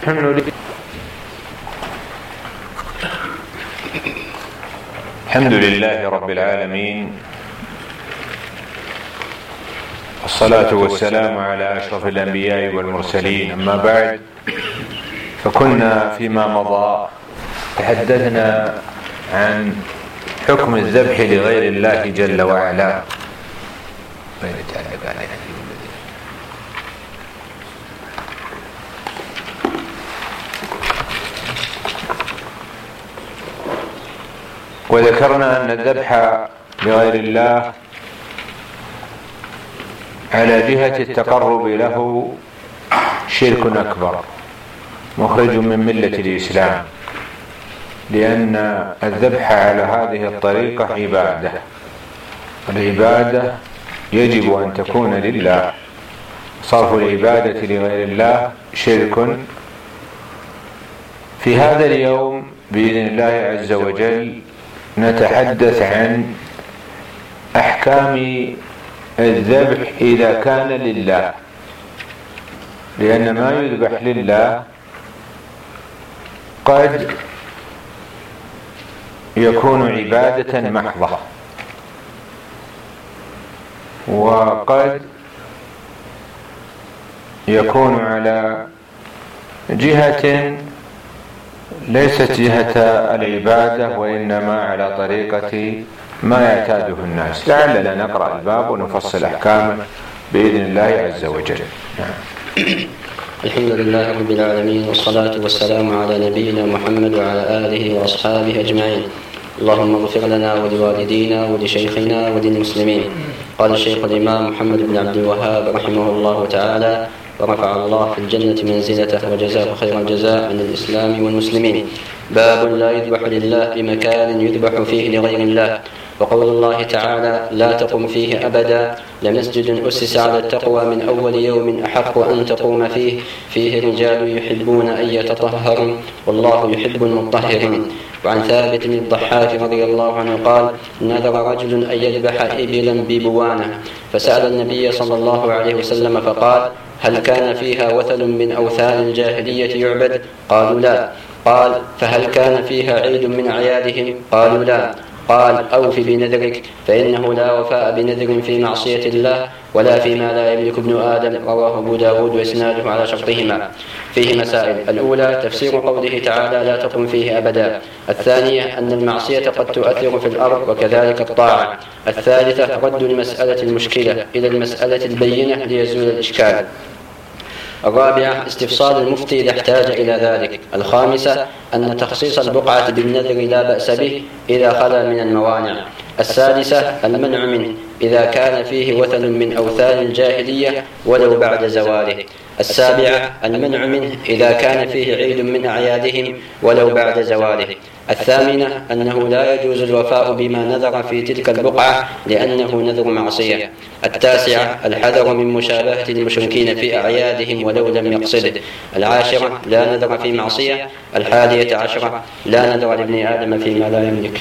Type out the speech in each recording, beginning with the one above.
الحمد لله رب العالمين، والصلاة والسلام على أشرف الأنبياء والمرسلين. أما بعد، فكنا فيما مضى تحدثنا عن حكم الذبح لغير الله جل وعلا. وذكرنا أن الذبح لغير الله على جهة التقرب له شرك أكبر مخرج من ملة الإسلام، لأن الذبح على هذه الطريقة عبادة، والعبادة يجب أن تكون لله. صرف العبادة لغير الله شرك. في هذا اليوم بإذن الله عز وجل نتحدث عن أحكام الذبح إذا كان لله، لأن ما يذبح لله قد يكون عبادة محضة، وقد يكون على جهة ليست جهة العبادة، وإنما على طريقة ما يعتاده الناس. لعلنا نقرأ الباب ونفصل أحكامه بإذن الله عز وجل. الحمد لله رب العالمين، والصلاة والسلام على نبينا محمد وعلى آله وأصحابه أجمعين. اللهم اغفر لنا ولوالدينا ولشيخنا وللمسلمين. قال الشيخ الإمام محمد بن عبد الوهاب رحمه الله تعالى: ورفع الله في الجنة منزلته وجزاه خير الجزاء عن الإسلام والمسلمين. باب لا يذبح لله بمكان يذبح فيه لغير الله. وقول الله تعالى: لا تقم فيه أبدا، لمسجد أسس على التقوى من أول يوم أحق أن تقوم فيه رجال يحبون أن يتطهروا والله يحب المطهرين. وعن ثابت بن الضحاك رضي الله عنه قال: نذر رجل أن يذبح إبلا ببوانة، فسأل النبي صلى الله عليه وسلم فقال: هل كان فيها وثن من أوثان الجاهلية يعبد؟ قالوا لا. قال: فهل كان فيها عيد من أعيادهم؟ قالوا لا. قال: أوف بنذرك، فإنه لا وفاء بنذر في معصية الله ولا فيما لا يملك ابن آدم. رواه أبو داود وإسناده على شرطهما. فيه مسائل: الأولى تفسير قوله تعالى: لا تقم فيه أبدا. الثانية أن المعصية قد تؤثر في الأرض وكذلك الطاعة. الثالثة رد المسألة المشكلة إلى المسألة البينة ليزول الإشكال. الرابعة استفصال المفتي إذا احتاج إلى ذلك. الخامسة أن تخصيص البقعة بالنذر لا بأس به إذا خلا من الموانع. السادسة المنع منه إذا كان فيه وثن من أوثان الجاهلية ولو بعد زواله. السابعة المنع منه إذا كان فيه عيد من أعيادهم ولو بعد زواله. الثامنة أنه لا يجوز الوفاء بما نذر في تلك البقعة لأنه نذر معصية. التاسعة الحذر من مشابهة المشركين في أعيادهم ولو لم يقصده. العاشرة لا نذر في معصية. 11 لا نذر لابن آدم فيما لا يملك.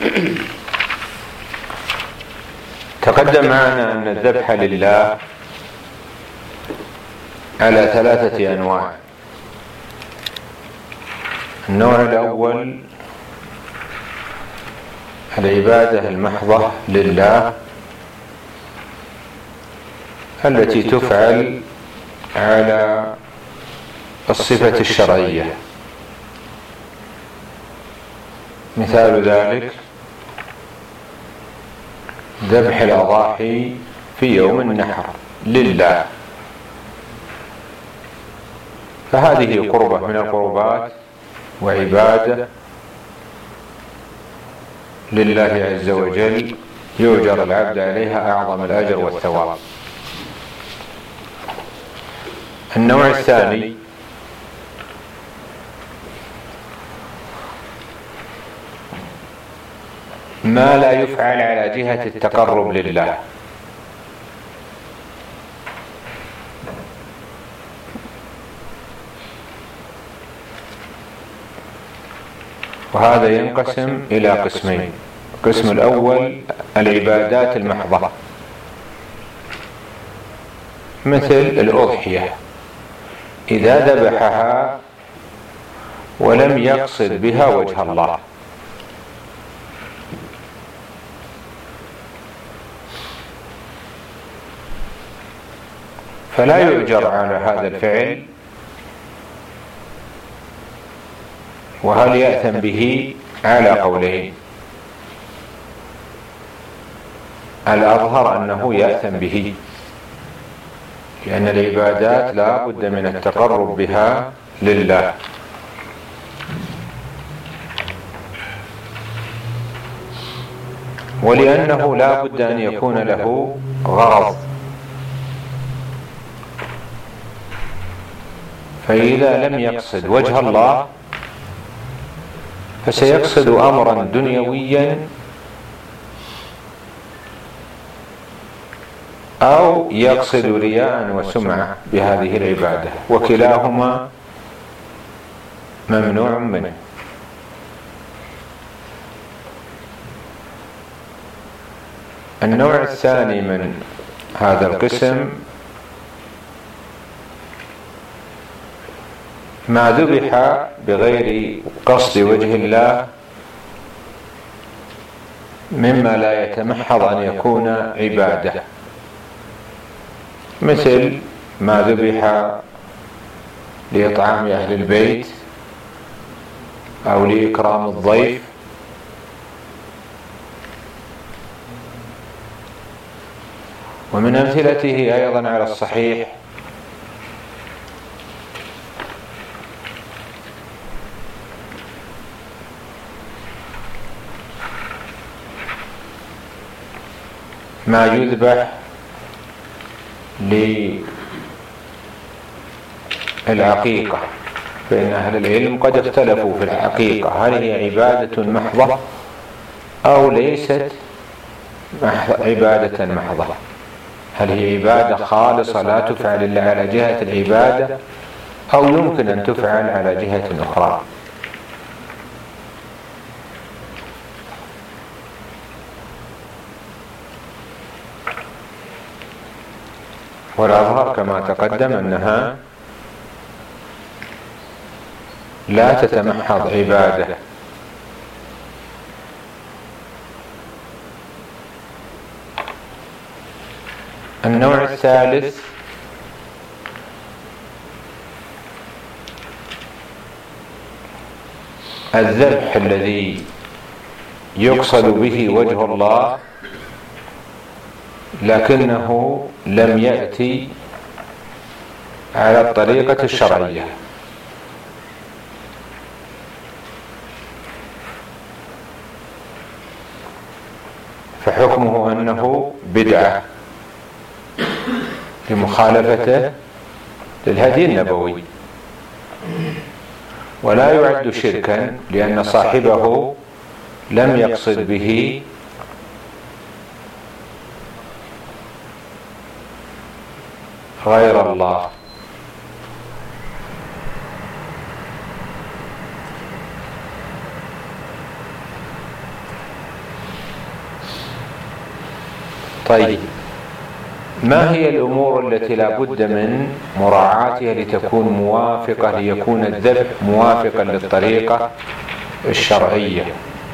تقدم معنا أن الذبح لله على 3 أنواع. النوع الأول العبادة المحضة لله التي تفعل على الصفة الشرعية. مثال ذلك ذبح الأضاحي في يوم النحر لله، فهذه قربة من القربات وعبادة لله عز وجل يؤجر العبد عليها أعظم الأجر والثواب. النوع الثاني ما لا يفعل على جهة التقرب لله، وهذا ينقسم إلى قسمين. القسم الأول العبادات المحضة، مثل الأضحية إذا ذبحها ولم يقصد بها وجه الله، فلا يؤجر على هذا الفعل. وهل يأثم به؟ على قولين. الأظهر أنه يأثم به، لأن العبادات لا بد من التقرب بها لله، ولأنه لا بد أن يكون له غرض. فإذا لم يقصد وجه الله فسيقصد أمرا دنيويا أو يقصد رياء وسمعة بهذه العبادة، وكلاهما ممنوع منه. النوع الثاني من هذا القسم ما ذبح بغير قصد وجه الله، مما لا يتمحض أن يكون عبادة، مثل ما ذبح لإطعام أهل البيت أو لإكرام الضيف، ومن أمثلته أيضا على الصحيح ما يذبح للعقيقة، فإن أهل العلم قد اختلفوا في العقيقة، هل هي عبادة محضة أو ليست عبادة محضة؟ هل هي عبادة خالصة لا تفعل إلا على جهة العبادة، أو يمكن أن تفعل على جهة أخرى؟ والأظهر كما تقدم أنها لا تتمحض عبادة. النوع الثالث الذبح الذي يقصد به وجه الله لكنه لم يأتي على الطريقة الشرعية، فحكمه أنه بدعة لمخالفته للهدي النبوي، ولا يعد شركا لأن صاحبه لم يقصد به غير الله. طيب، ما هي الأمور التي لا بد من مراعاتها لتكون موافقة، ليكون الذبح موافقا للطريقة الشرعية؟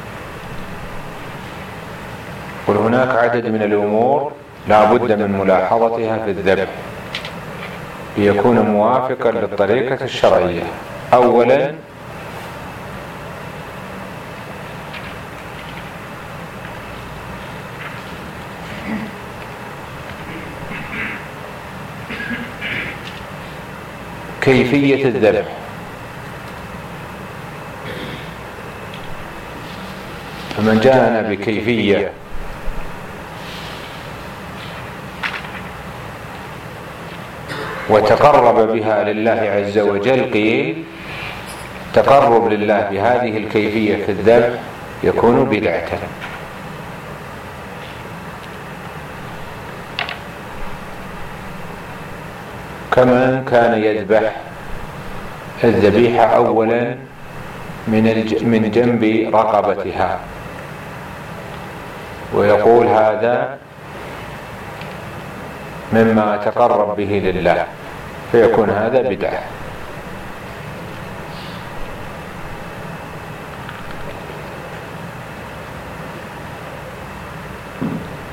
وهناك عدد من الأمور لا بد من ملاحظتها في الذبح ليكون موافقا للطريقة الشرعية. أولا، كيفية الذبح. فمن جاءنا بكيفية وتقرب بها لله عز وجل، قيل تقرب لله بهذه الكيفية في الذبح يكون بدعة. كمن كان يذبح الذبيحة أولا من جنب رقبتها ويقول هذا مما تقرب به لله، فيكون هذا بدعة.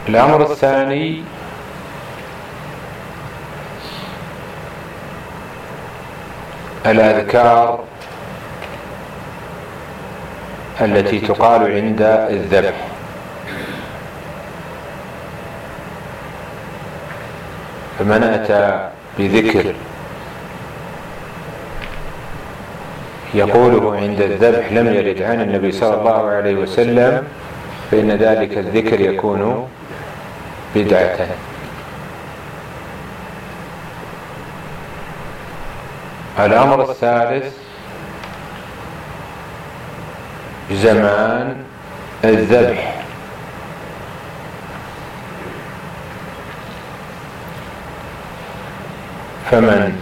الأمر الثاني الأذكار التي تقال عند الذبح. فمن أتى بذكر يقوله عند الذبح لم يرد عن النبي صلى الله عليه وسلم فإن ذلك الذكر يكون بدعة. الأمر الثالث زمان الذبح. فمن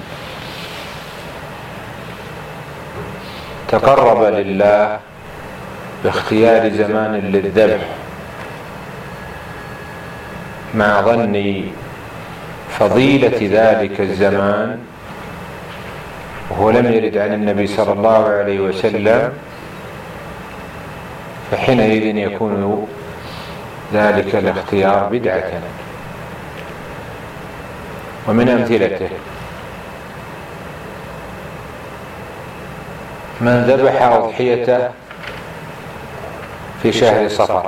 تقرب لله باختيار زمان للذبح مع ظن فضيلة ذلك الزمان وهو لم يرد عن النبي صلى الله عليه وسلم، فحينئذ يكون ذلك الاختيار بدعة. ومن أمثلته من ذبح أضحيته في شهر صفر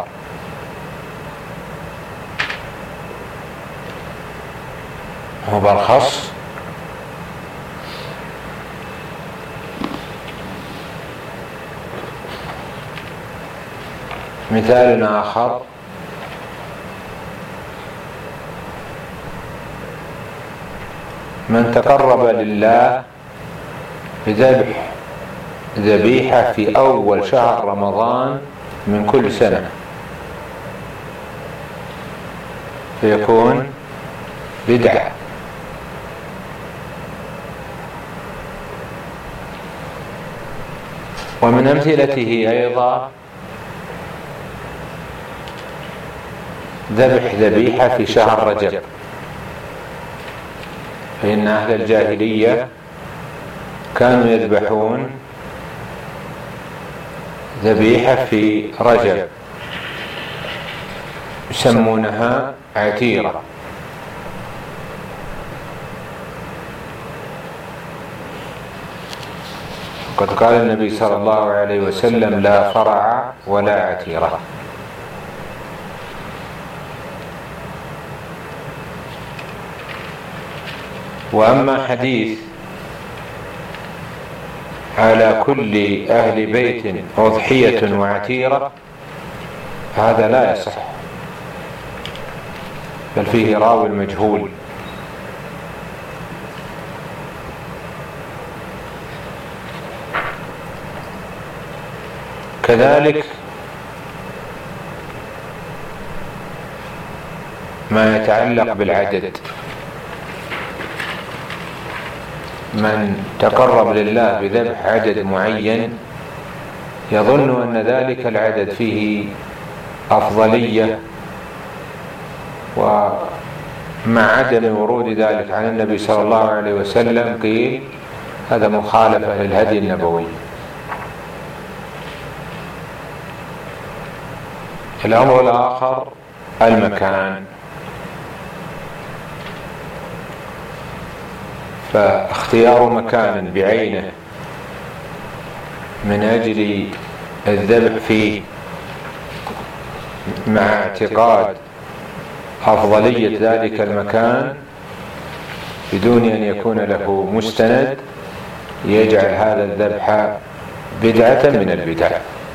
هو برخص، مثال آخر من تقرب لله بذبح ذبيحة في أول شهر رمضان من كل سنة فيكون بدعة. ومن أمثلته أيضا ذبح ذبيحة في شهر رجب، فإن أهل الجاهلية كانوا يذبحون ذبيحة في رجب يسمونها عتيرة. قد قال النبي صلى الله عليه وسلم لا فرع ولا عتيرة. وأما حديث على كل أهل بيت أضحية وعتيرة هذا لا يصح، بل فيه راوي مجهول. كذلك ما يتعلق بالعدد، من تقرب لله بذبح عدد معين يظن أن ذلك العدد فيه أفضلية، ومع عدم ورود ذلك عن النبي صلى الله عليه وسلم قيل هذا مخالفة للهدي النبوي. الأمر الآخر المكان، فاختيار مكان بعينه من أجل الذبح فيه مع اعتقاد أفضلية ذلك المكان بدون أن يكون له مستند يجعل هذا الذبح بدعة من البدع.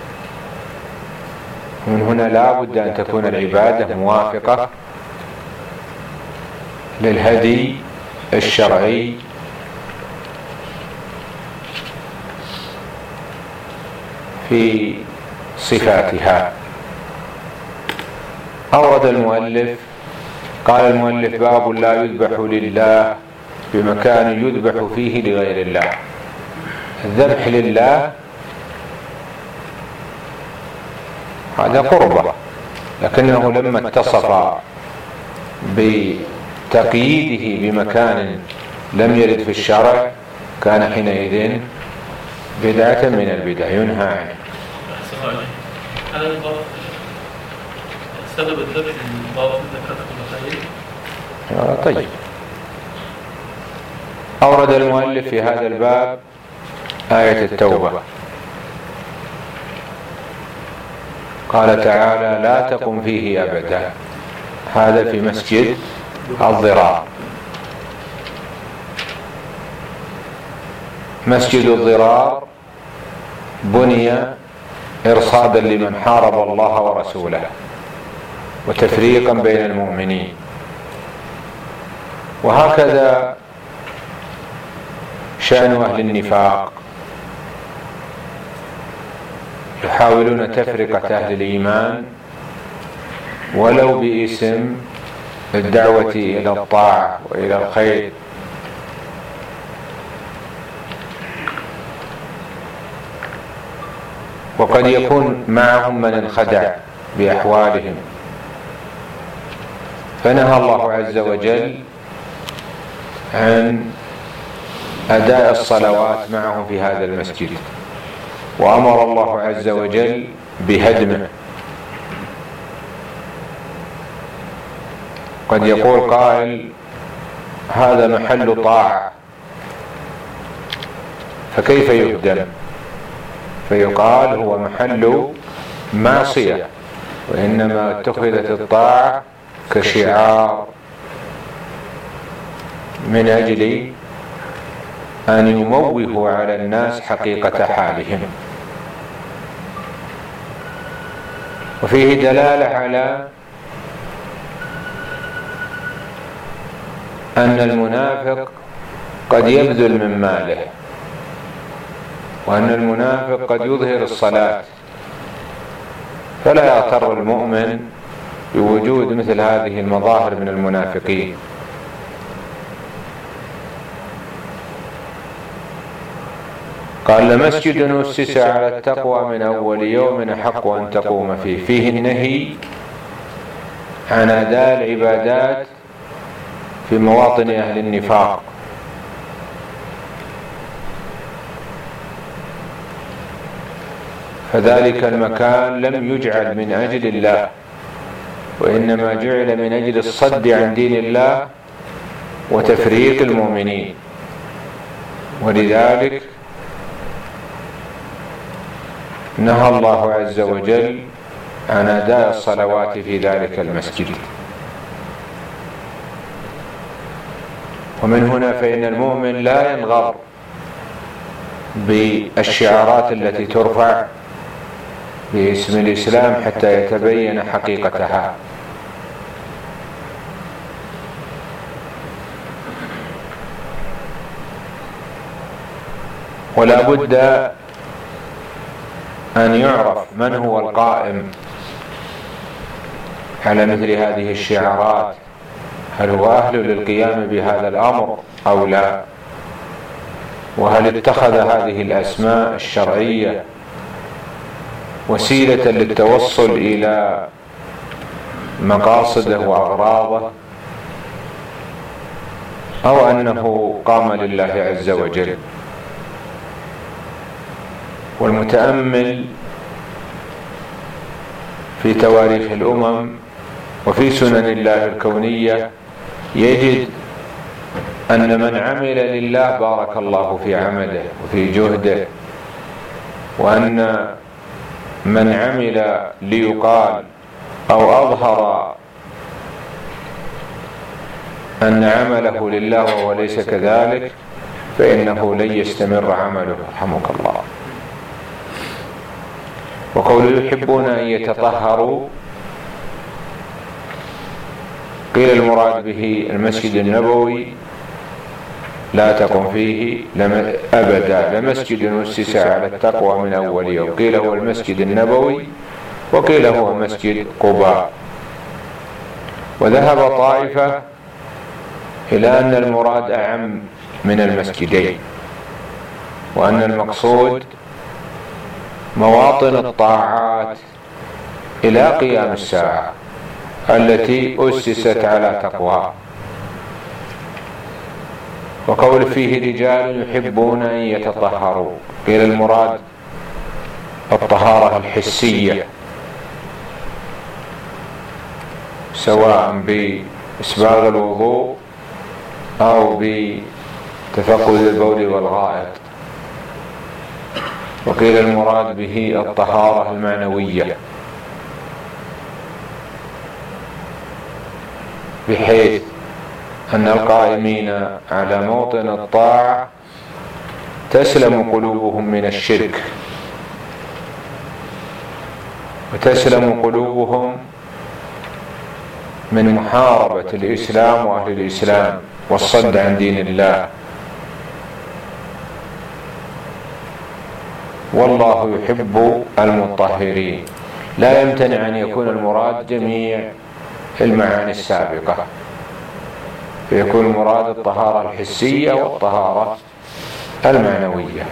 من هنا لا بد أن تكون العبادة موافقة للهدي الشرعي في صفاتها. أورد المؤلف قال المؤلف باب لا يذبح لله بمكان يذبح فيه لغير الله. الذبح لله هذا قربة، لكنه لما اتصف بتقييده بمكان لم يرد في الشرع كان حينئذ بدعة من البدع ينهى عنه. سبب الذبح المضاف للزكاة كل خير. طيب، أورد المؤلف في هذا الباب آية التوبة، قال تعالى: لا تقم فيه أبدا. هذا في مسجد الضرار. مسجد الضرار بني إرصادا لمن حارب الله ورسوله وتفريقا بين المؤمنين، وهكذا شأن أهل النفاق، يحاولون تفرقة أهل الإيمان ولو باسم الدعوة إلى الطاعة وإلى الخير. وقد يكون معهم من انخدع بأحوالهم، فنهى الله عز وجل عن أداء الصلوات معهم في هذا المسجد، وأمر الله عز وجل بهدمه. قد يقول قائل: هذا محل طاعة فكيف يهدم؟ فيقال: هو محل معصية، وإنما اتخذت الطاعة كشعار من أجل أن يموهوا على الناس حقيقة حالهم. وفيه دلالة على أن المنافق قد يبذل من ماله، وأن المنافق قد يظهر الصلاة، فلا يغتر المؤمن بوجود مثل هذه المظاهر من المنافقين. قال: لمسجد أسس على التقوى من أول يوم أحق أن تقوم فيه. فيه النهي عن أداء العبادات في مواطن أهل النفاق، فذلك المكان لم يجعل من أجل الله، وإنما جعل من أجل الصد عن دين الله وتفريق المؤمنين. ولذلك نهى الله عز وجل عن أداء الصلوات في ذلك المسجد. ومن هنا فإن المؤمن لا ينغر بالشعارات التي ترفع باسم الإسلام حتى يتبين حقيقتها. ولا بد أن يعرف من هو القائم على مثل هذه الشعارات، هل هو أهل للقيام بهذا الأمر أو لا، وهل اتخذ هذه الأسماء الشرعية وسيلة للتوصل إلى مقاصده وأغراضه، أو أنه قام لله عز وجل. والمتأمل في تواريخ الأمم وفي سنن الله الكونية يجد أن من عمل لله بارك الله في عمله وفي جهده، وأن من عمل ليقال أو أظهر أن عمله لله وهو ليس كذلك فإنه لن يستمر عمله رحمك الله. وقول يحبون أن يتطهروا، قيل المراد به المسجد النبوي لا تقم فيه أبدا، لمسجد أسس على التقوى من أول يوم. قيل هو المسجد النبوي، وقيل هو مسجد قباء. وذهب طائفة إلى أن المراد أعم من المسجدين، وأن المقصود مواطن الطاعات إلى قيام الساعة التي أسست على تقوى. وقول فيه رجال يحبون أن يتطهروا، قيل المراد الطهارة الحسية، سواء بإسباغ الوضوء أو بتفقد البول والغائط. وقيل المراد به الطهارة المعنوية، بحيث أن القائمين على موطن الطاعة تسلم قلوبهم من الشرك، وتسلم قلوبهم من محاربة الإسلام وأهل الإسلام والصد عن دين الله. والله يحب المطهرين. لا يمتنع أن يكون المراد جميع المعاني السابقة، فيكون المراد الطهارة الحسية والطهارة المعنوية.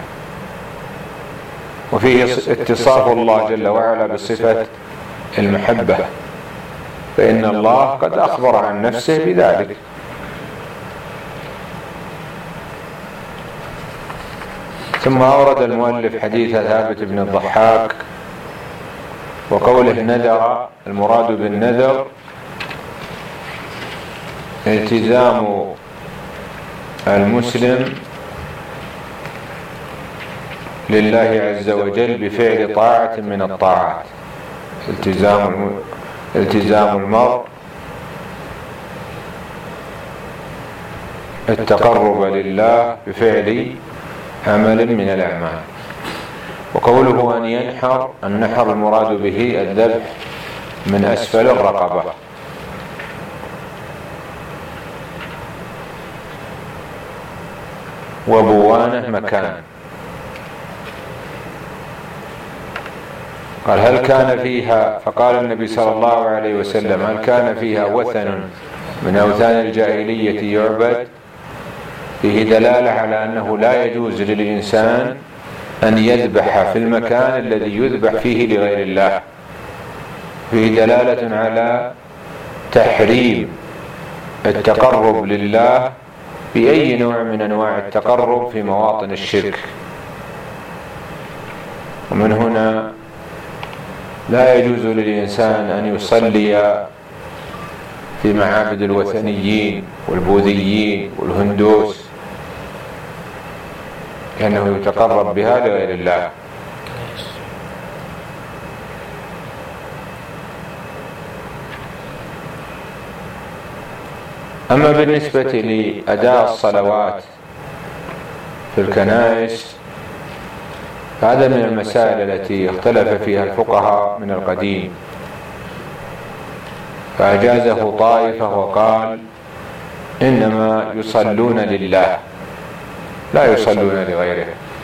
وفيه اتصاف الله جل وعلا بصفة المحبة، فإن الله قد أخبر عن نفسه بذلك. ثم أورد المؤلف حديث ثابت بن الضحاك وقوله نذر. المراد بالنذر التزام المسلم لله عز وجل بفعل طاعة من الطاعات. التزام المرء التقرب لله بفعل عمل من الأعمال. وقوله أن ينحر، النحر المراد به الذبح من أسفل الرقبة. وبوانة مكان. قال هل كان فيها، فقال النبي صلى الله عليه وسلم هل كان فيها وثن من أوثان الجاهلية يعبد؟ فيه دلالة على أنه لا يجوز للإنسان أن يذبح في المكان الذي يذبح فيه لغير الله. فيه دلالة على تحريم التقرب لله بأي نوع من أنواع التقرب في مواطن الشرك. ومن هنا لا يجوز للإنسان أن يصلي في معابد الوثنيين والبوذيين والهندوس، لأنه يتقرب بها لغير الله. أما بالنسبة لأداء الصلوات في الكنائس فهذا من المسائل التي اختلف فيها الفقهاء من القديم، فأجازه طائفة وقال إنما يصلون لله لا يصلون لغيره،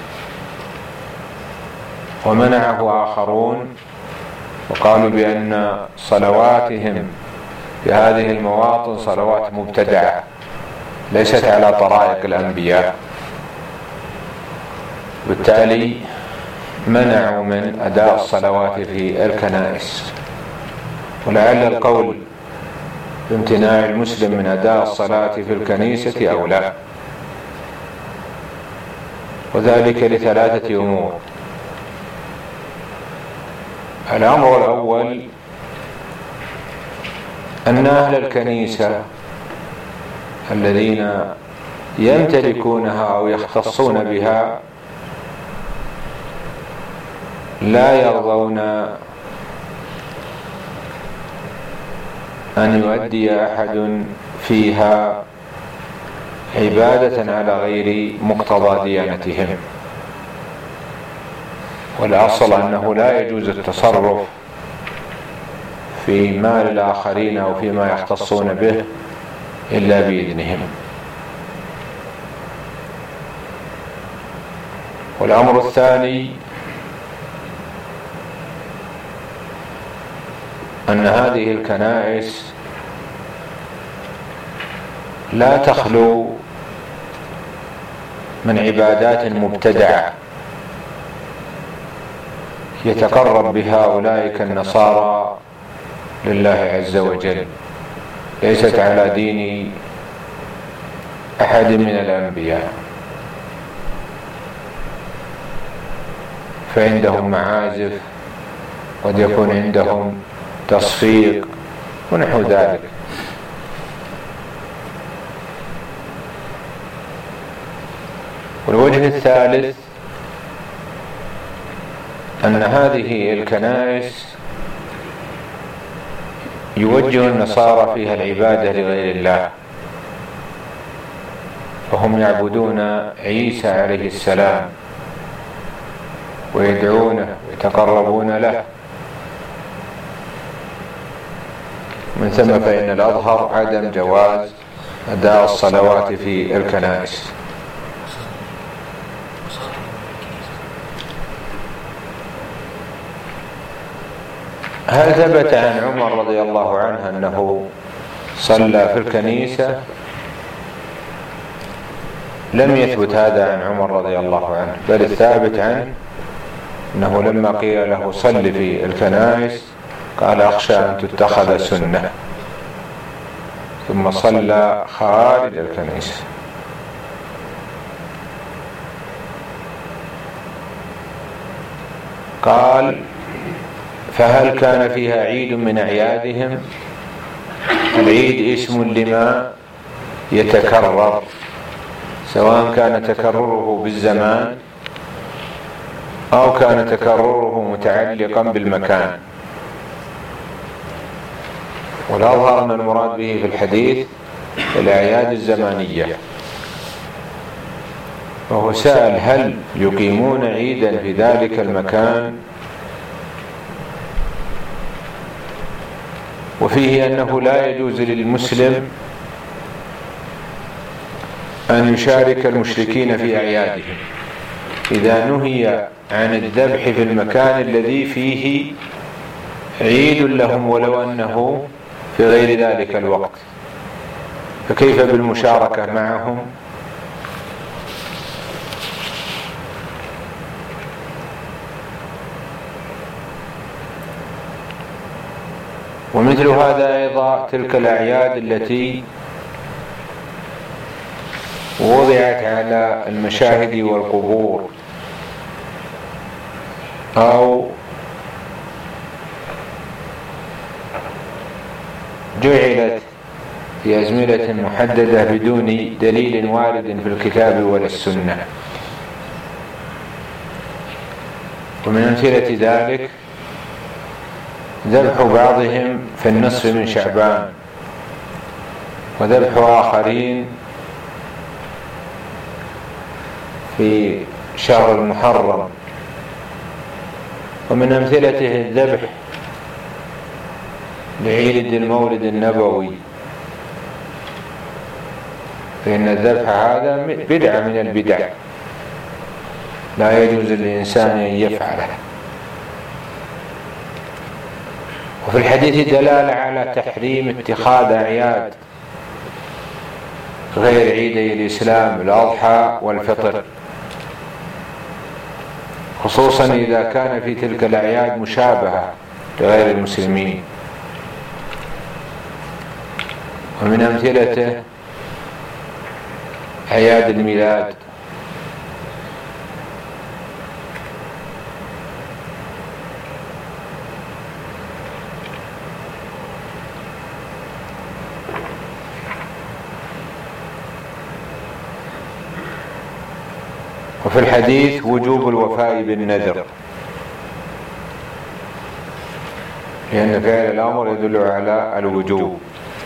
ومنعه آخرون وقالوا بأن صلواتهم في هذه المواطن صلوات مبتدعة ليست على طرائق الأنبياء، بالتالي منعوا من أداء الصلوات في الكنائس. ولعل القول بامتناع المسلم من أداء الصلاة في الكنيسة أولى، وذلك لثلاثة أمور. الأمر الأول أن أهل الكنيسة الذين يمتلكونها أو يختصون بها لا يرضون أن يؤدي أحد فيها عبادة على غير مقتضى ديانتهم. والأصل أنه لا يجوز التصرف في مال الآخرين أو فيما يختصون به إلا بإذنهم. والأمر الثاني أن هذه الكنائس لا تخلو من عبادات مبتدعة يتقرب بها أولئك النصارى لله عز وجل، ليست على دين أحد من الأنبياء. فعندهم معازف، قد يكون عندهم تصفيق، ونحو ذلك. والوجه الثالث أن هذه الكنائس يوجه النصارى فيها العبادة لغير الله، فهم يعبدون عيسى عليه السلام ويدعونه ويتقربون له. من ثم فإن الأظهر عدم جواز أداء الصلوات في الكنائس. هل ثبت عن عمر رضي الله عنه أنه صلى في الكنيسة؟ لم يثبت هذا عن عمر رضي الله عنه، بل الثابت عنه أنه لما قيل له صل في الكنائس قال أخشى أن تتخذ سنة، ثم صلى خارج الكنيسة. قال فهل كان فيها عيد من أعيادهم؟ العيد اسم لما يتكرر، سواء كان تكرره بالزمان أو كان تكرره متعلقا بالمكان. والأظهر أن المراد به في الحديث الأعياد الزمانية. وهو سأل هل يقيمون عيدا في ذلك المكان؟ وفيه أنه لا يجوز للمسلم أن يشارك المشركين في أعيادهم إذا نهي عن الذبح في المكان الذي فيه عيد لهم ولو أنه في غير ذلك الوقت، فكيف بالمشاركة معهم؟ ومثل هذا أيضا تلك الأعياد التي وضعت على المشاهد والقبور أو جعلت في أزمنة محددة بدون دليل وارد في الكتاب ولا السنة. ومن أمثلة ذلك ذبح بعضهم في النصف من شعبان، وذبح آخرين في شهر المحرم. ومن أمثلته الذبح لعيد المولد النبوي، فإن الذبح هذا بدعة من البدع لا يجوز للإنسان أن يفعله. وفي الحديث دلالة على تحريم اتخاذ أعياد غير عيدي الإسلام الأضحى والفطر، خصوصا إذا كان في تلك الأعياد مشابهة لغير المسلمين. ومن أمثلته أعياد الميلاد، وفي الحديث وجوب الوفاء بالنذر، لأن فعل الأمر يدل على الوجوب.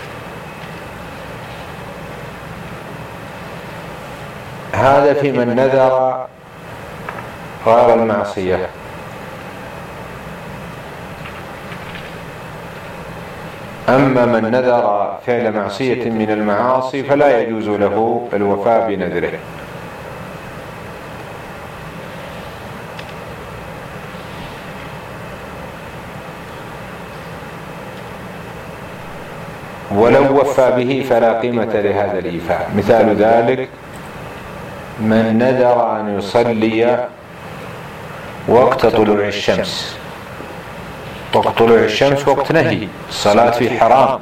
هذا في من نذر غير المعصية. أما من نذر فعل معصية من المعاصي فلا يجوز له الوفاء بنذره. ولو وفى به فلا قيمة لهذا الإيفاء. مثال ذلك من نذر أن يصلي وقت طلوع الشمس. وقت طلوع الشمس وقت نهي، الصلاة فيه حرام،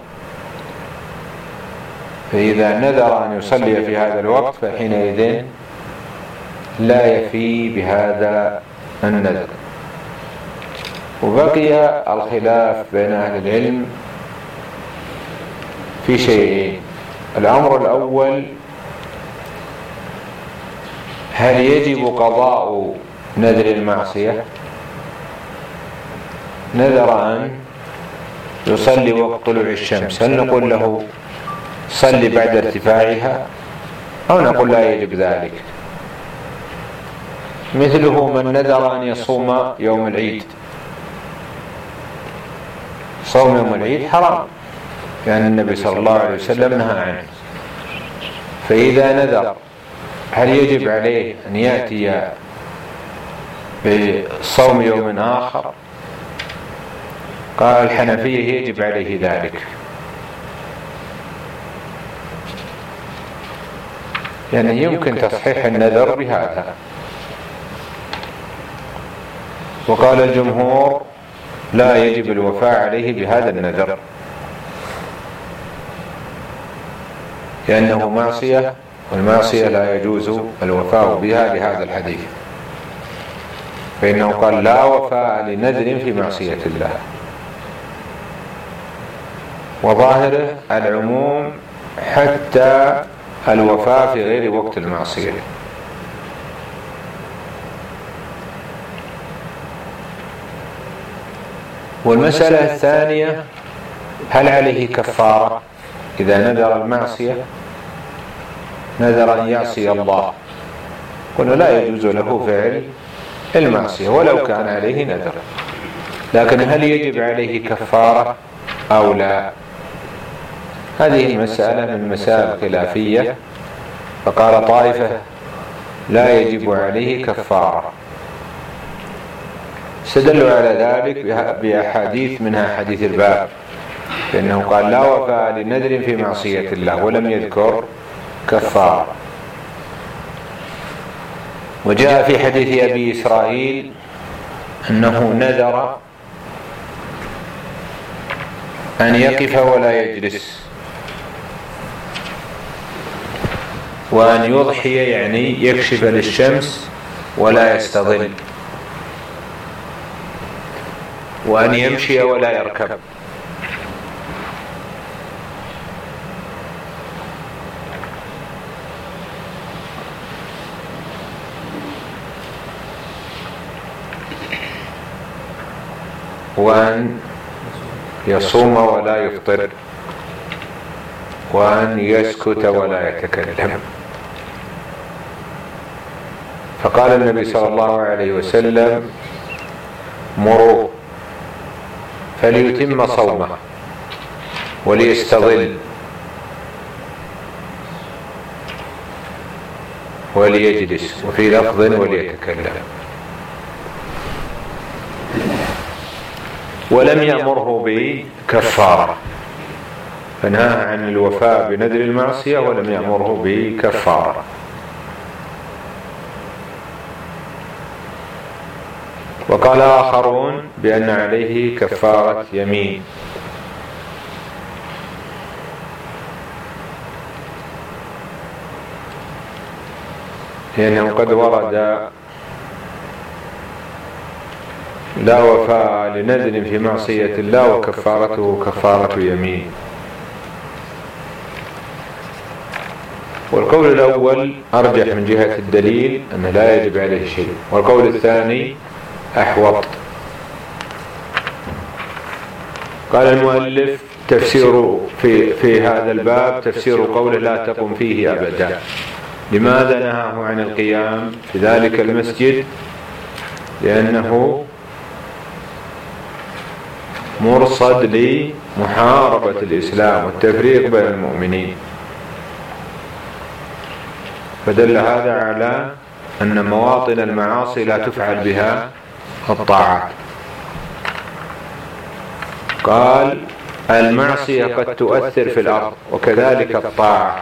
فإذا نذر أن يصلي في هذا الوقت فحينئذ لا يفي بهذا النذر. وبقي الخلاف بين أهل العلم في شيئين. الأمر الأول: هل يجب قضاء نذر المعصية؟ نذر أن يصلي وقت طلوع الشمس، هل نقول له صلي بعد ارتفاعها أو نقول لا يجب ذلك؟ مثله من نذر أن يصوم يوم العيد. صوم يوم العيد حرام لأن النبي صلى الله عليه وسلم نهى عنه. فإذا نذر هل يجب عليه أن يأتي بصوم يوم آخر؟ قال الحنفية يجب عليه ذلك، يعني يمكن تصحيح النذر بهذا. وقال الجمهور لا يجب الوفاء عليه بهذا النذر لأنه معصية، والمعصية لا يجوز الوفاء بها لهذا الحديث، فإنه قال لا وفاء لنذر في معصية الله، وظاهره العموم حتى الوفاء في غير وقت المعصية. والمسألة الثانية: هل عليه كفارة إذا نذر المعصية؟ نذر أن يعصي الله، قلنا لا يجوز له فعل المعصية ولو كان عليه نذر، لكن هل يجب عليه كفارة أو لا؟ هذه المسألة من المسائل الخلافية، فقال طائفة لا يجب عليه كفارة، استدلوا على ذلك بأحاديث منها حديث الباب، لأنه قال لا وفاء لنذر في معصية الله ولم يذكر كفارة. وجاء في حديث أبي إسرائيل أنه نذر أن يقف ولا يجلس، وأن يضحي يعني يكشف للشمس ولا يستظل، وأن يمشي ولا يركب. وأن يصوم ولا يفطر، وأن يسكت ولا يتكلم. فقال النبي صلى الله عليه وسلم: مروه فليتم صومه وليستظل وليجلس، وفي لفظ وليتكلم. ولم يأمره بكفارة، فنهى عن الوفاء بنذر المعصية ولم يأمره بكفارة. وقال آخرون بأن عليه كفارة يمين، لأنه قد ورد لا وفاء لنذر في معصية الله وكفارته كفارة يمين. والقول الأول أرجح من جهة الدليل أنه لا يجب عليه شيء، والقول الثاني أحوط. قال المؤلف: تفسير في هذا الباب تفسير قوله لا تقم فيه أبدا. لماذا نهاه عن القيام في ذلك المسجد؟ لأنه مرصد لمحاربة الإسلام والتفريق بين المؤمنين، فدل هذا على أن مواطن المعاصي لا تفعل بها الطاعات. قال: المعصية قد تؤثر في الأرض وكذلك الطاعة،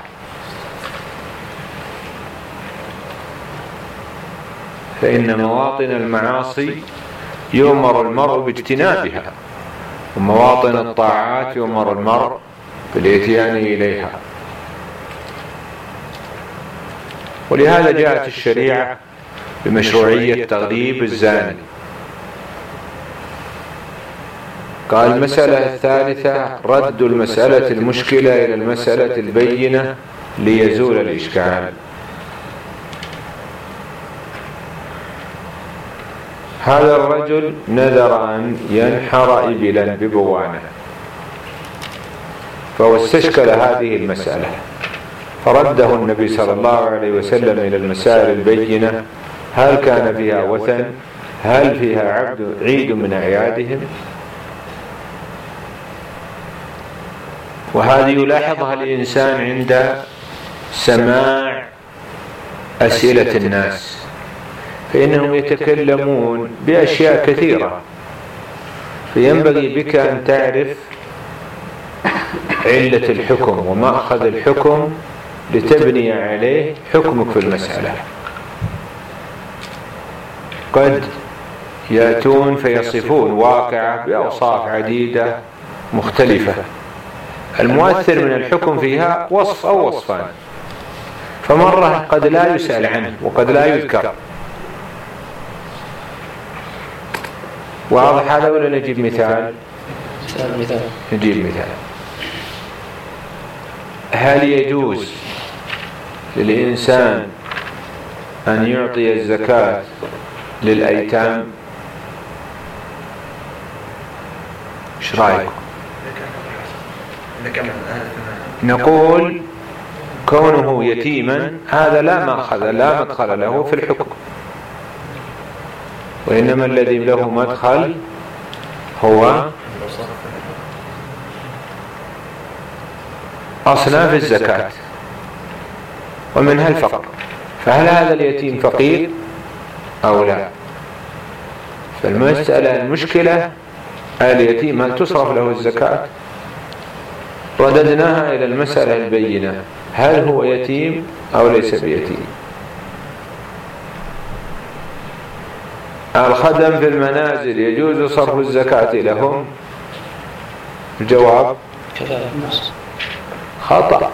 فإن مواطن المعاصي يؤمر المرء باجتنابها، ومواطن الطاعات يؤمر المرء بالإتيان إليها. ولهذا جاءت الشريعة بمشروعية تغليب الزاني، قال المسألة الثالثة رد المسألة المشكلة إلى المسألة البينة ليزول الإشكال. هذا الرجل نذر أن ينحر إبلا ببوانة، فهو استشكل هذه المسألة فرده النبي صلى الله عليه وسلم إلى المسائل البينة: هل كان فيها وثن؟ هل فيها عيد من أعيادهم؟ وهذه يلاحظها الإنسان عند سماع أسئلة الناس، فإنهم يتكلمون بأشياء كثيرة، فينبغي بك أن تعرف علة الحكم ومأخذ الحكم لتبني عليه حكمك في المسألة. قد يأتون فيصفون واقعة بأوصاف عديدة مختلفة، المؤثر من الحكم فيها وصف أو وصفان، فمرة قد لا يسأل عنه وقد لا يذكر. واضح هذا ولا نجيب مثال؟ نجيب مثال. هل يجوز للإنسان أن يعطي الزكاة للأيتام؟ ايش رأيكم؟ نقول كونه يتيما هذا لا مدخل له في الحكم، وإنما الذي له مدخل هو أصناف الزكاة ومنها الفقر. فهل هذا اليتيم فقير أو لا؟ فالمسألة المشكلة اليتيم هل تصرف له الزكاة؟ رددناها إلى المسألة البينة: هل هو يتيم أو ليس بيتيم؟ الخدم في المنازل يجوز صرف الزكاة لهم؟ الجواب خطأ،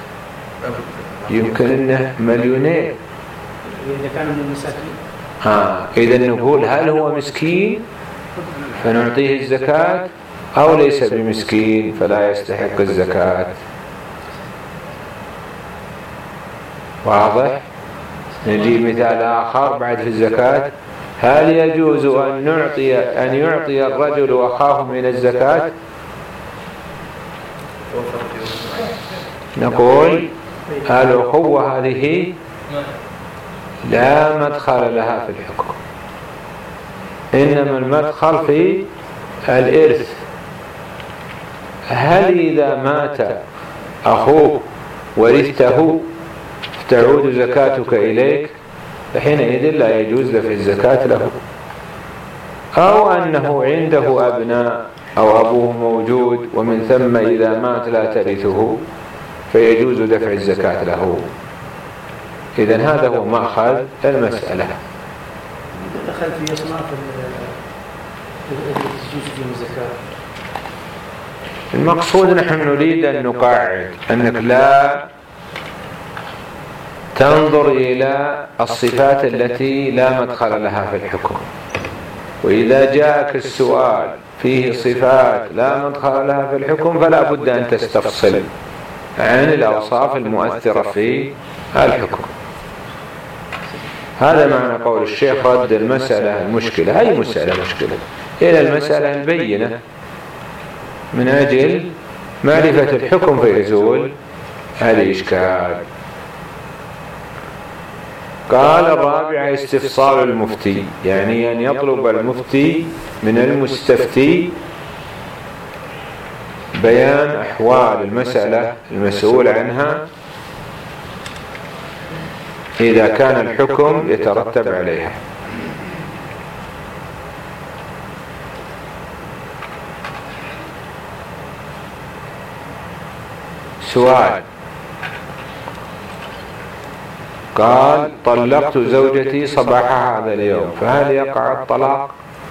يمكن أنه مليونير إذا كانوا من المساكين. إذا نقول هل هو مسكين فنعطيه الزكاة أو ليس بمسكين فلا يستحق الزكاة؟ واضح؟ نجيب مثال آخر بعد في الزكاة: هل يجوز أن يعطي الرجل أخاه من الزكاة؟ نقول الأخوة هذه لا مدخل لها في الحكم، إنما المدخل في الإرث. هل إذا مات أخوك ورثته تعود زكاتك إليك؟ فحينئذ لا يجوز دفع الزكاة له. أو أنه عنده أبناء أو أبوه موجود ومن ثم إذا مات لا ترثه فيجوز دفع الزكاة له. إذن هذا هو مأخذ المسألة. دخل في أصناف تجوز فيهم الزكاة. المقصود نحن نريد أن نقاعد أنك لا تنظر إلى الصفات التي لا مدخل لها في الحكم، وإذا جاءك السؤال فيه صفات لا مدخل لها في الحكم فلا بد أن تستفصل عن الأوصاف المؤثرة في الحكم. هذا معنى قول الشيخ: رد المسألة المشكلة، أي مسألة مشكلة، إلى المسألة البينة من أجل معرفة الحكم فيزول الإشكال. قال الرابعة: استفصال المفتي، يعني أن يطلب المفتي من المستفتي بيان أحوال المسألة المسؤول عنها إذا كان الحكم يترتب عليها. سؤال: قال طلقت زوجتي صباح هذا اليوم، فهل يقع الطلاق؟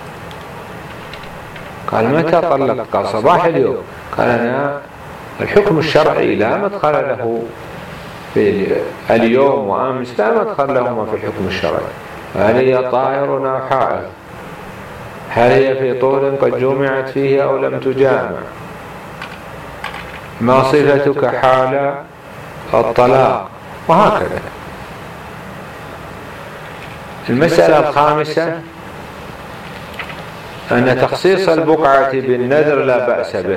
قال متى طلقت؟ قال صباح اليوم. قال أنا الحكم الشرعي لا مدخل له في اليوم وأمس، لا مدخل لهما في الحكم الشرعي. هل هي طاهر أو حائض؟ هل هي في طول قد جمعت فيه أو لم تجامع؟ ما صفتك حال الطلاق؟ وهكذا. المسألة الخامسة أن تخصيص البقعة بالنذر لا بأس به،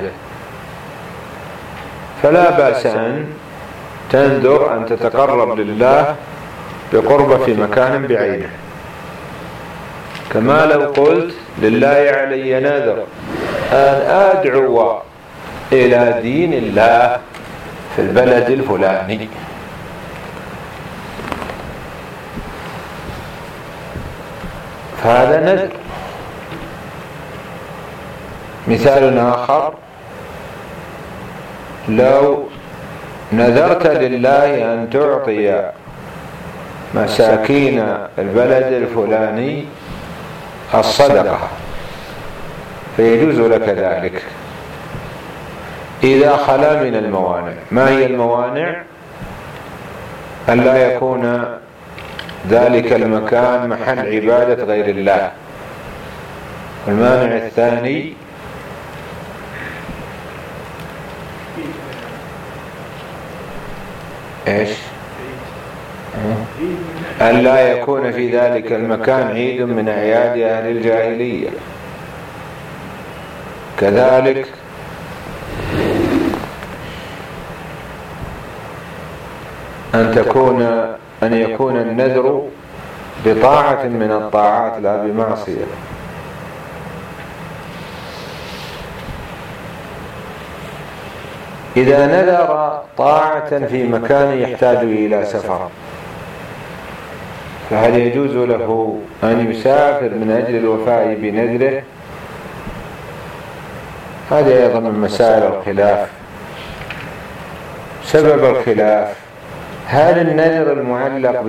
فلا بأس أن تنذر أن تتقرب لله بقربة في مكان بعينه، كما لو قلت لله علي نذر أن أدعو إلى دين الله في البلد الفلاني، فهذا نذر. مثال آخر: لو نذرت لله أن تعطي مساكين البلد الفلاني الصدقة فيجوز لك ذلك إذا خلا من الموانع. ما هي الموانع؟ أن لا يكون ذلك المكان محل عبادة غير الله. والمانع الثاني إيش؟ أن لا يكون في ذلك المكان عيد من أعياد أهل الجاهلية. كذلك أن يكون النذر بطاعة من الطاعات لا بمعصية. إذا نذر طاعة في مكان يحتاج إلى سفر، فهل يجوز له أن يسافر من أجل الوفاء بنذره؟ هذا أيضا من مسائل الخلاف. سبب الخلاف: هل النذر المعلق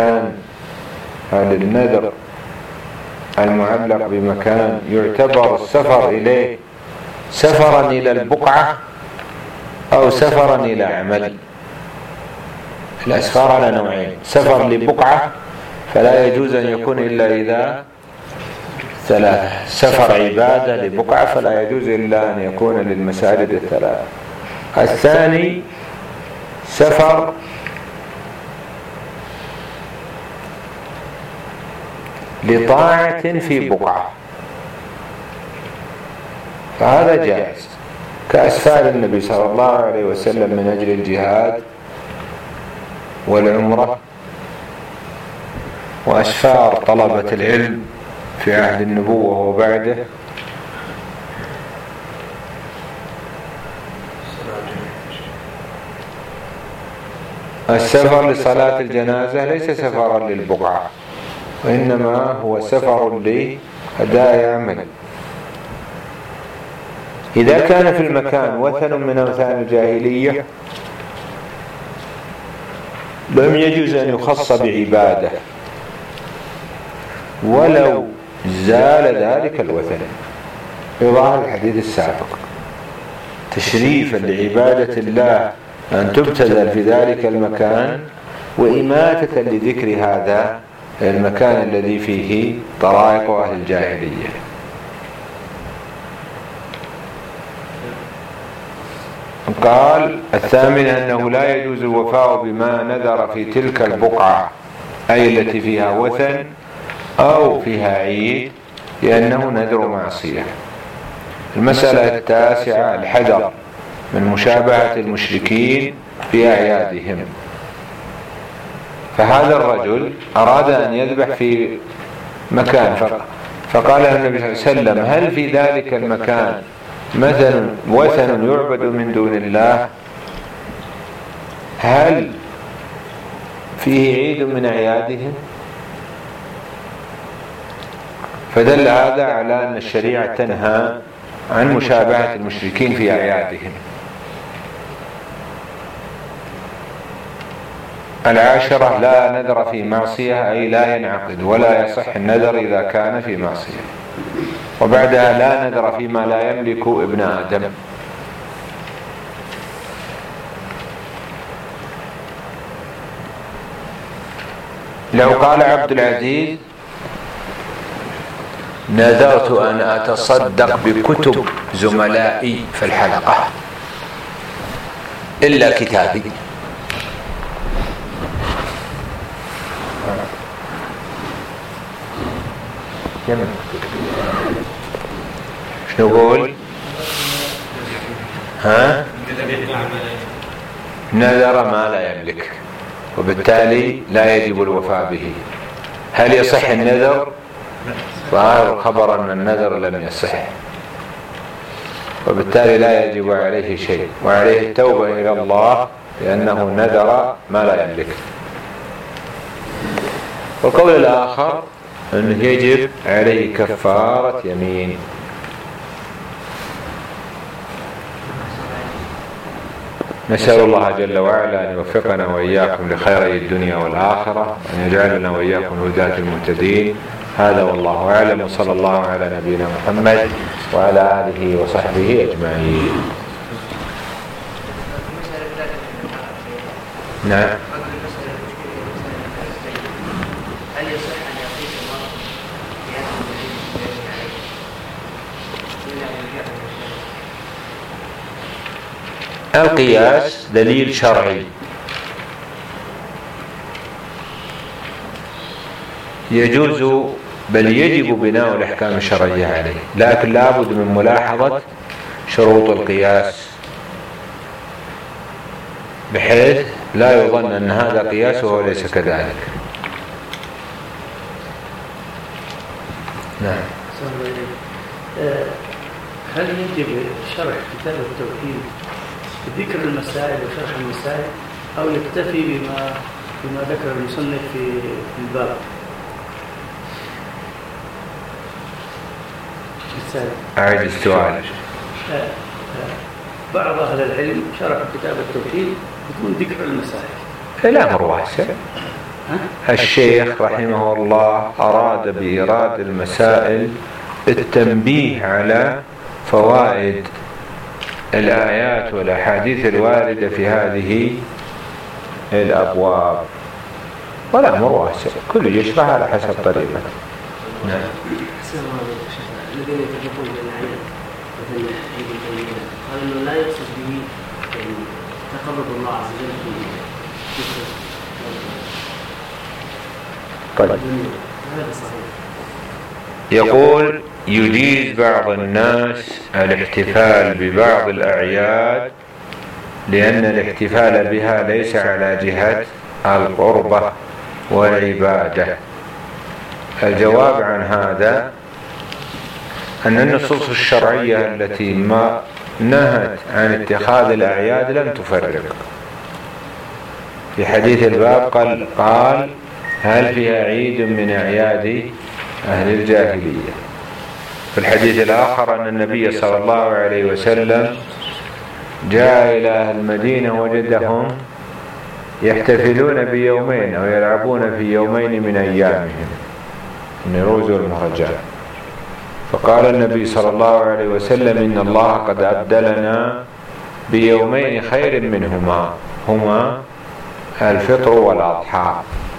بمكان يعتبر السفر إليه سفرا إلى البقعة أو سفرا إلى عمل؟ الأسفار على نوعين: سفر لبقعة فلا يجوز أن يكون إلا إذا ثلاثة، سفر عبادة لبقعة فلا يجوز إلا أن يكون للمساجد الثلاثة. الثاني سفر لطاعة في بقعة، فهذا جائز، كأسفار النبي صلى الله عليه وسلم من أجل الجهاد والعمرة، وأسفار طلبة العلم في عهد النبوة وبعده، السفر لصلاة الجنازة ليس سفرا للبقعة، وإنما هو سفر لأداء عمل. إذا كان في المكان وثن من أوثان الجاهلية لم يجوز أن يخص بعبادة ولو زال ذلك الوثن، بظاهر الحديث السابق، تشريفا لعبادة الله أن تبتذل في ذلك المكان، وإماتة لذكر هذا المكان الذي فيه طرائق أهل الجاهلية. قال: الثامن أنه لا يجوز الوفاء بما نذر في تلك البقعة، أي التي فيها وثن أو فيها عيد، لأنه نذر معصية. المسألة التاسعة: الحذر من مشابهة المشركين في أعيادهم. فهذا الرجل أراد أن يذبح في مكان، فقال النبي صلى الله عليه وسلم: هل في ذلك المكان مثلا وثن يعبد من دون الله؟ هل فيه عيد من أعيادهم؟ فدل هذا على أن الشريعة تنهى عن مشابهة المشركين في أعيادهم. العاشرة: لا نذر في معصية، أي لا ينعقد ولا يصح النذر إذا كان في معصية. وبعدها: لا نذر فيما لا يملك ابن آدم. لو قال عبد العزيز: نذرت أن أتصدق بكتب زملائي في الحلقة إلا كتابي. شنو نقول؟ نذر ما لا يملك وبالتالي لا يجب الوفاء به. هل يصح النذر؟ ظاهر الخبر أن النذر لم يصح، وبالتالي لا يجب عليه شيء، وعليه التوبة إلى الله لأنه نذر ما لا يملك. والقول الآخر أنه يجب عليه كفارة يمين. نسأل الله جل وعلا أن يوفقنا وإياكم لخيري الدنيا والآخرة، وأن يجعلنا وإياكم الهداة المهتدين. هذا والله أعلم، وصلى الله على نبينا محمد وعلى آله وصحبه أجمعين. نعم. هل يصح أن يقيس المرء القياس دليل شرعي يجوز بل يجب بناء الأحكام الشرعية عليه، لكن لا بد من ملاحظة شروط القياس بحيث لا يظن أن هذا قياس وهو ليس كذلك. نعم. هل يجب شرح كتاب التوحيد بذكر المسائل وشرح المسائل، أو يكتفي بما ذكر المصنف في الباب؟ أعيد السؤال. بعض أهل العلم شرح كتاب التوحيد بدون ذكر المسائل. لا أمر واسع. الشيخ رحمه الله أراد بإيراد المسائل التنبيه على فوائد الآيات والأحاديث الواردة في هذه الأبواب، ولا أمر واسع، كل يشرح على حسب طريقته. نعم. الذين يتفقون بالآيات مثل عيد البينة قال إنه لا يقصد به يعني تقرب الله عز وجل في طيب. هذا صحيح. يقول يجيز بعض الناس الاحتفال ببعض الأعياد لأن الاحتفال بها ليس على جهة القربة والعبادة. الجواب عن هذا أن النصوص الشرعية التي ما نهت عن اتخاذ الأعياد لم تفرق. في حديث الباب قال هل فيها عيد من أعياد أهل الجاهلية. في الحديث الآخر أن النبي صلى الله عليه وسلم جاء إلى أهل المدينة وجدهم يحتفلون بيومين أو يلعبون في يومين من أيامهم، النروز والمهرجان، فقال النبي صلى الله عليه وسلم إن الله قد أبدلنا بيومين خير منهما هما الفطر والأضحى.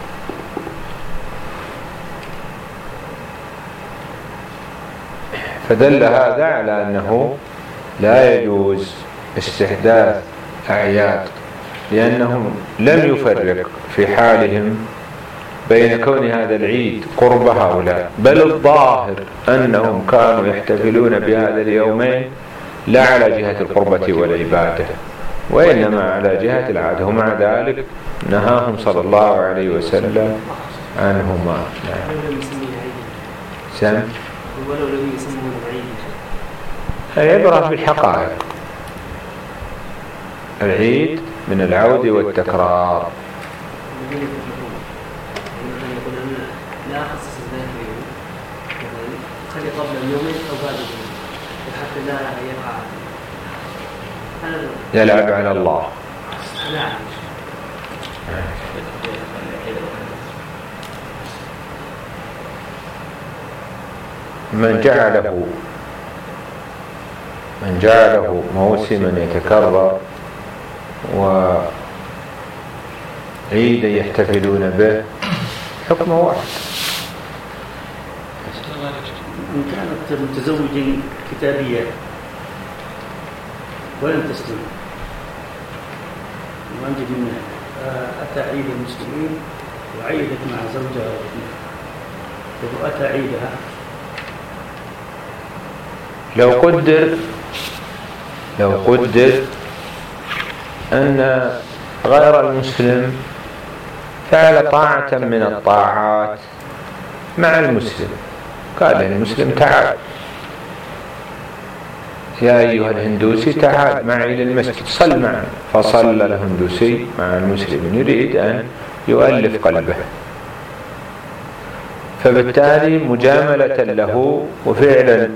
فدل هذا على أنه لا يجوز استحداث أعياد، لأنهم لم يفرق في حالهم بين كون هذا العيد قرب هؤلاء، بل الظاهر أنهم كانوا يحتفلون بهذا اليومين لا على جهة القربة والعبادة وإنما على جهة العادة، ومع ذلك نهاهم صلى الله عليه وسلم عنهما. سم ولو لم يسمونه بعيد. العبرة بالحقائق. العيد من العود والتكرار. لا أخصص ذلك اليوم كذلك، خلي قبل اليومين أو بعد اليوم حتى لا يقع يلعب على الله. نعم. من جعله موسما يتكرر وعيدا يحتفلون به حكمه واحد. إن كانت متزوجا كتابيا ولم تسلم وأنجب منها، أتى عيد المسلمين وعيدت مع زوجها وابنها، وأتى عيدها. لو قدر أن غير المسلم فعل طاعة من الطاعات مع المسلم، قال للمسلم تعال يا أيها الهندوسي تعال معي للمسجد صل معنا، فصلى الهندوسي مع المسلم يريد أن يؤلف قلبه، فبالتالي مجاملة له وفعلا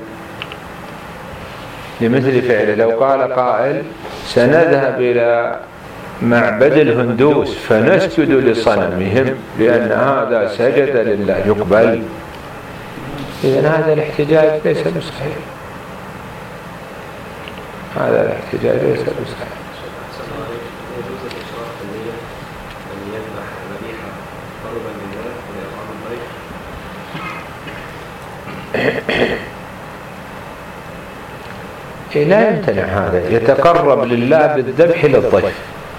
لمثل فعله. لو قال قائل سنذهب إلى معبد الهندوس فنسجد لصنمهم لأن هذا سجد لله يقبل، إذن هذا الاحتجاج ليس بصحيح، هذا الاحتجاج ليس بصحيح. يجوز الإشراك بالنية أن يذبح ذبيحة قربا لله ولإقام الضيف؟ لا يمتنع هذا، يتقرب لله بالذبح للضيف،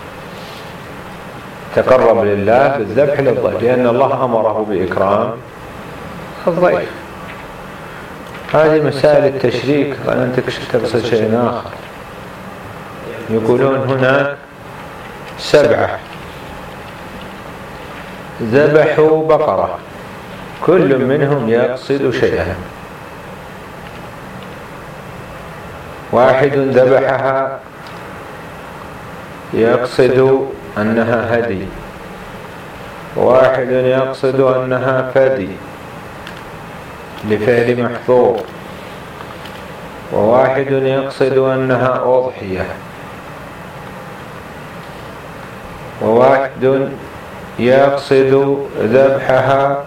تقرب لله بالذبح للضيف لأن الله أمره بإكرام الضيف. هذه مسائل التشريك، أنت تقصد شيء آخر. يقولون هناك 7 ذبحوا بقرة كل منهم يقصد شيئا، واحد ذبحها يقصد أنها هدي، واحد يقصد أنها فدي لفعل محظور، وواحد يقصد أنها أضحية، وواحد يقصد ذبحها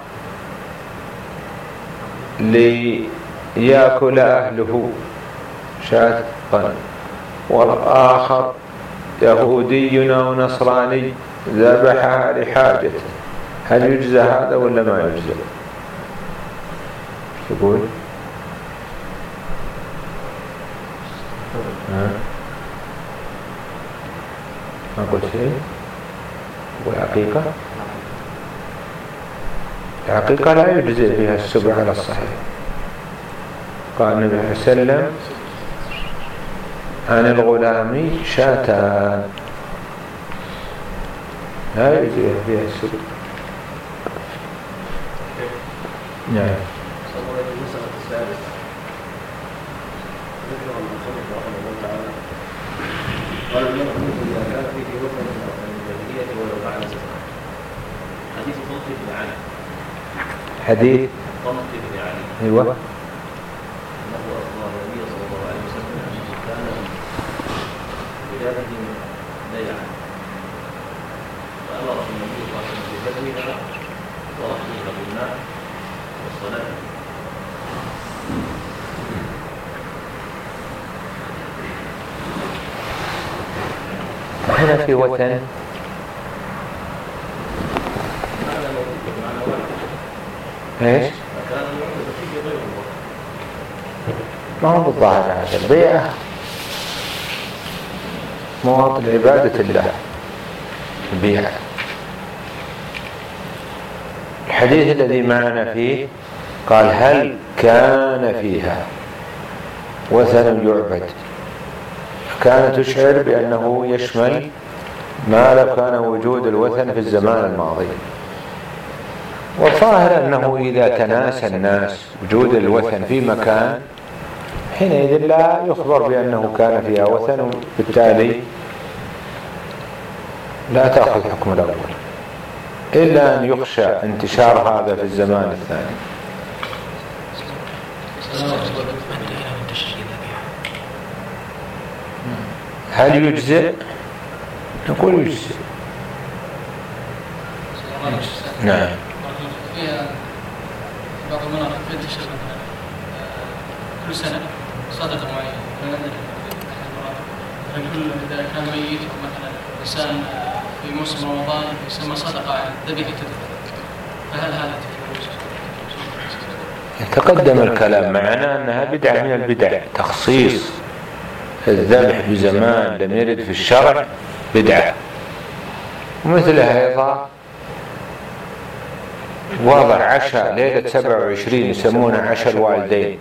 ليأكل أهله شاة، والآخر يهودي أو نصراني ذبحها لحاجته. هل يجزى هذا ولا ما يجزى؟ تقول ما قلت شيء؟ والحقيقة الحقيقة لا يجزي فيها السبع على الصحيح. قال النبي صلى الله عليه وسلم عن الغلام شاتان لا يجزي فيها السبع. نعم. قال الله إذا كان فيه وثن من الجاهلية ولو بعد زمان. حديث طلق بن علي. حديث طلق بن علي. أيوة. أنه أخبر النبي صلى الله عليه وسلم أنه كان بلاده بيعا، فأمر النبي صلى الله عليه وسلم بهدمها ورحمها بالماء والصلاة. هنا في وثن ايش؟ ما هو بالظاهر هذا البيعة مواطن عبادة الله. البيعة الحديث الذي معنا فيه قال هل كان فيها وثن يعبد، كانت تشعر بأنه يشمل ما لو كان وجود الوثن في الزمان الماضي. والظاهر أنه إذا تناسى الناس وجود الوثن في مكان حينئذ لا يخبر بأنه كان فيها وثن، بالتالي لا تأخذ حكم الأول إلا أن يخشى انتشار هذا في الزمان الثاني. هل يجزئ؟ نقول يجزئ. نعم. فيها بعض المناطق تنتشر كل سنة صدقة معينة، فنقول إذا كان ميت مثلا إنسان في موسم رمضان يسمى صدقة عن ذبيحة، فهل هذا تقدم الكلام معنا أنها بدعة من البدع. تخصيص الذبح بزمان لم يرد في الشرع بدعة. ومثلها أيضا وضع عشاء ليلة 27 يسمونه عشاء الوالدين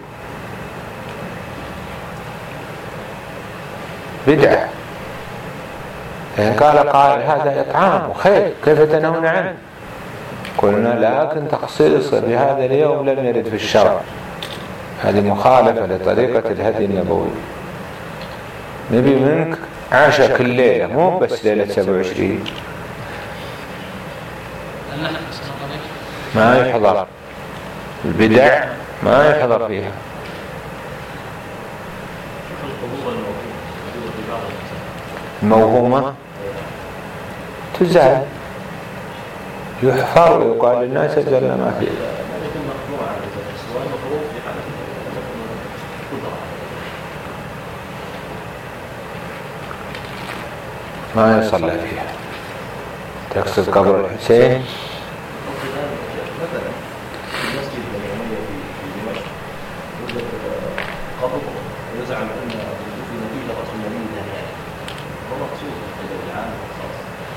بدعة. إن قال قائل هذا إطعام وخير كيف تنهون عنه؟ قلنا لكن تخصيص بهذا اليوم لم يرد في الشرع. هذه مخالفة لطريقة الهدي النبوي. نبي منك عشاء كل ليلة مو بس ليلة 27. ما يحضر البدع، ما يحضر فيها. الموهومة تزال يحفر ويقال للناس أجل ما فيه. ما يصلى فيها. تقصد قبر الحسين يزعم أن في نتيجة رسولية يعني هو مقصود العام والخاص.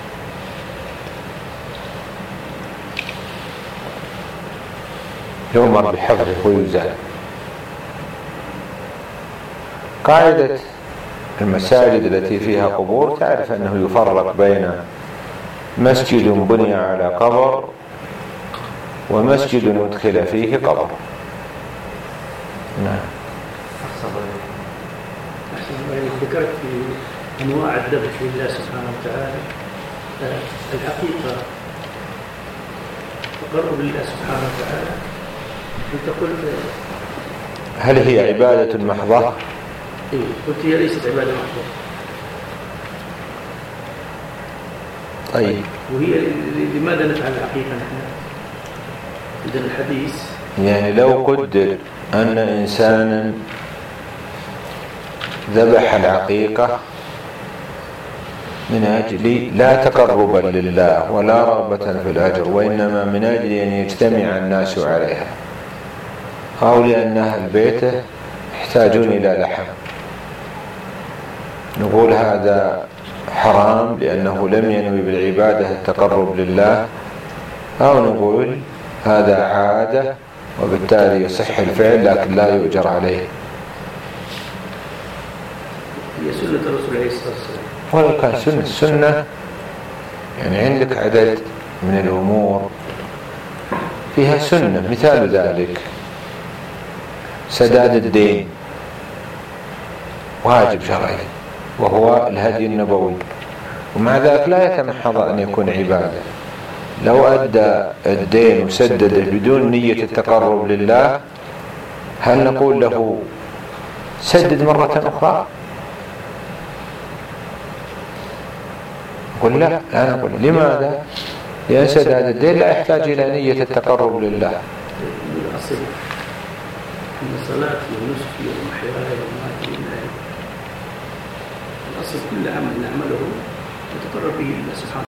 يؤمر بحفظه ويزال. قاعدة المساجد التي فيها قبور تعرف أنه يفرق بين مسجد بني على قبر ومسجد أدخل فيه قبر. نعم. ذكرت في أنواع الذبح لله سبحانه وتعالى الحقيقة تقرب لله سبحانه وتعالى. تقول هل هي عبادة محضة؟ قلت هي ليست عبادة محضة. طيب وهي لماذا نفعل الحقيقة نحن عندنا الحديث؟ يعني لو قدر أن إنسانا ذبح العقيقة من أجل لا تقربا لله ولا رغبة في الأجر، وإنما من أجل أن يجتمع الناس عليها، أو لأن أهل بيته يحتاجون إلى لحم، نقول هذا حرام لأنه لم ينوي بالعبادة التقرب لله، أو نقول هذا عادة وبالتالي يصح الفعل لكن لا يؤجر عليه؟ هي سنة الرسول عليه الصلاة والسلام. ولو كان سنة يعني عندك عدد من الأمور فيها سنة، مثال ذلك سداد الدين واجب شرعي وهو الهدي النبوي، ومع ذلك لا يتمحض أن يكون عبادة. لو أدى الدين وسدده بدون نية التقرب لله هل نقول له سدد مرة أخرى؟ قل لا نقول. لماذا؟ لأن سداد الدين لا يحتاج إلى نية التقرب لله. الأصل أن صلاتي ونسكي ومحياي ومماتي لله. الأصل كل عمل نعمله نتقرب به لله سبحانه